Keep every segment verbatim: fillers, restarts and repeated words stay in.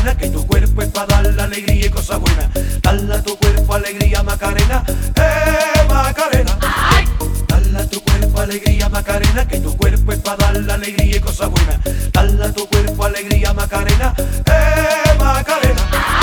Macarena, que tu cuerpo es para dar la alegría y cosas buenas. Dale a tu cuerpo alegría, Macarena, eh, Macarena. Dale a tu cuerpo alegría, Macarena, que tu cuerpo es para dar la alegría y cosas buenas. Dale a tu cuerpo alegría, Macarena, eh, Macarena.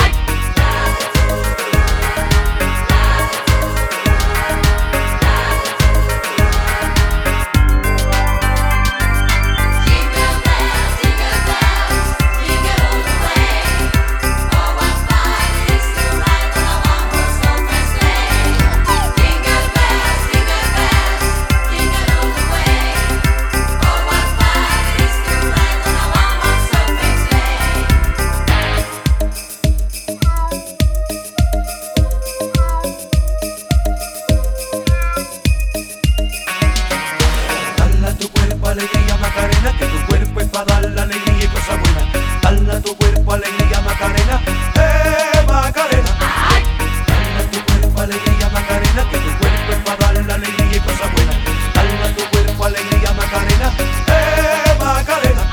Alegría, Macarena, que tu cuerpo es para dar la alegría y cosas buenas. Dale a tu cuerpo alegría, Macarena, eh, Macarena. Dale a tu cuerpo alegría, Macarena, que tu cuerpo es para dar la alegría y cosas buenas. Dale a tu cuerpo alegría, Macarena, eh, Macarena.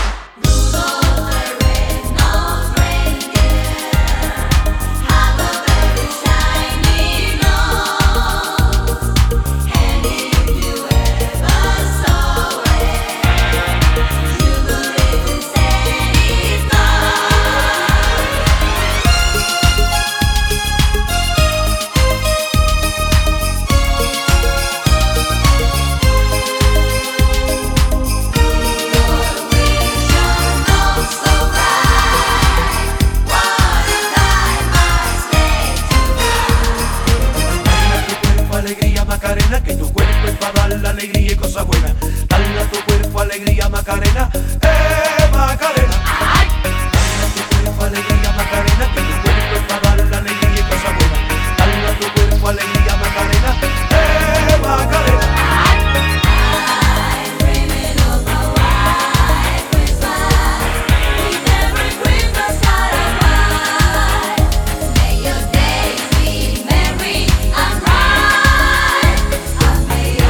Alegría, Macarena, que tu cuerpo es para dar la alegría y cosas buenas. Dale a tu cuerpo alegría, Macarena, eh, Macarena. Dale a tu cuerpo alegría, Macarena, que tu cuerpo es para dar la alegría y cosas buenas. Dale a tu cuerpo alegría, Macarena, eh, Macarena.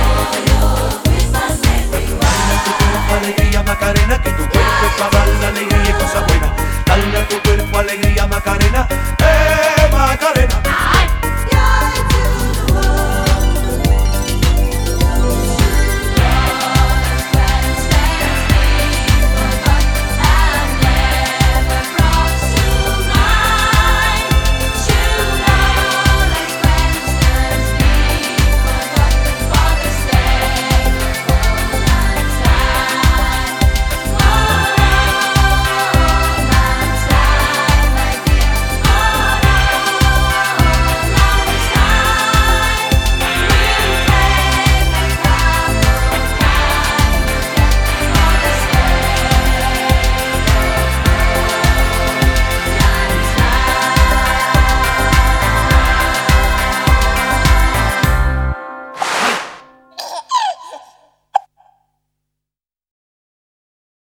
Macarena, que tu cuerpo es para dar la alegría.